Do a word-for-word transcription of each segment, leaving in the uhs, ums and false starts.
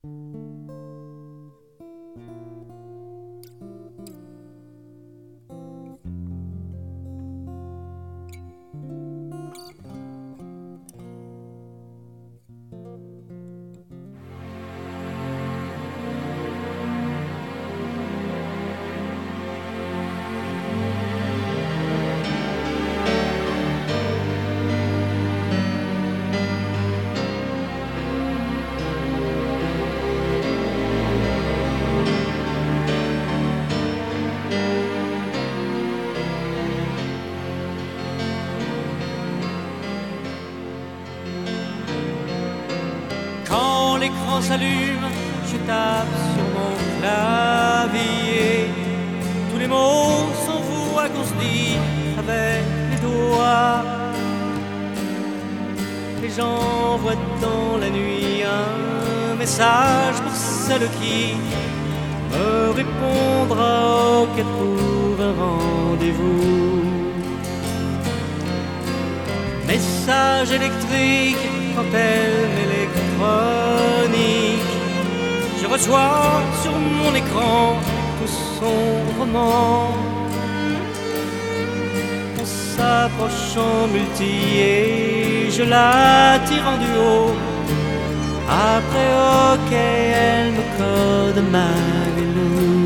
L'écran s'allume, je tape sur mon clavier. Tous les mots s'envoient qu'on se dit avec les doigts. Et j'envoie dans la nuit un message pour celle qui me répondra au quête pour un rendez-vous. Message électrique quand elle m'électronique. Je reçois sur mon écran tout son roman. On s'approche en multi et je la tire en duo. Après ok, elle me code ma vélo.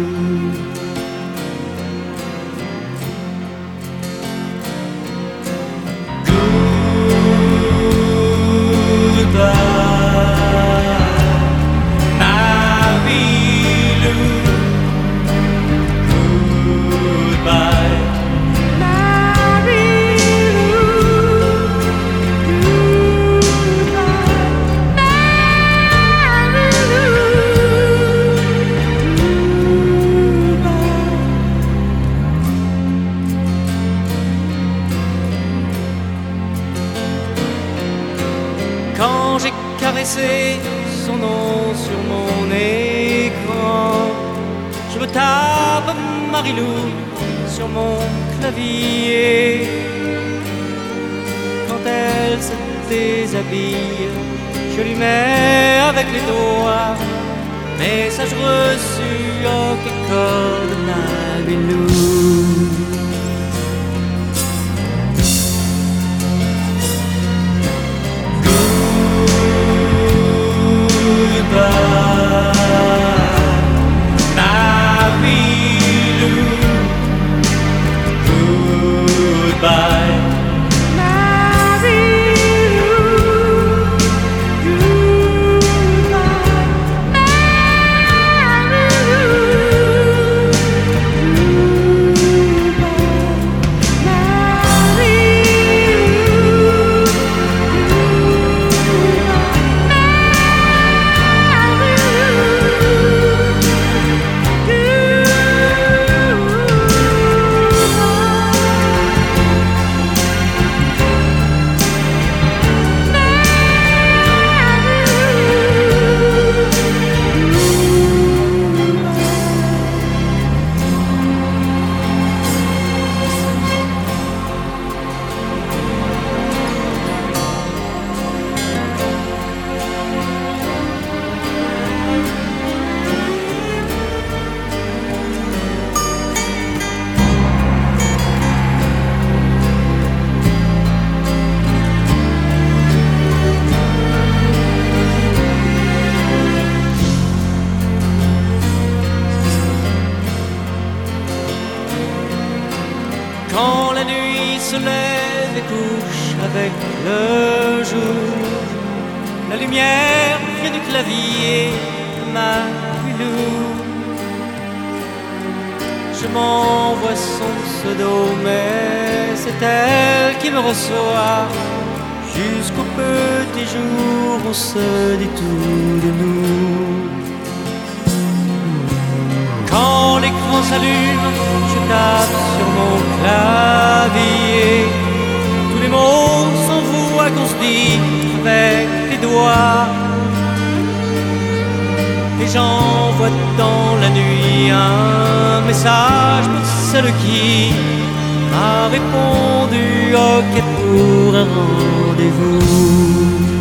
Quand j'ai caressé son nom sur mon écran, je me tape Marilou sur mon clavier. Quand elle se déshabille, je lui mets avec les doigts message reçu au code de Nabilou. Quand la nuit se lève et couche avec le jour, la lumière vient du clavier de ma Pilou. Je m'envoie son pseudo, mais c'est elle qui me reçoit. Jusqu'au petit jour, on se dit tout de nous. Quand l'écran s'allume, je tape sur mon clavier. Tous les mots s'envoient qu'on se dit avec les doigts. Et j'envoie dans la nuit un message pour celle qui m'a répondu ok pour un rendez-vous.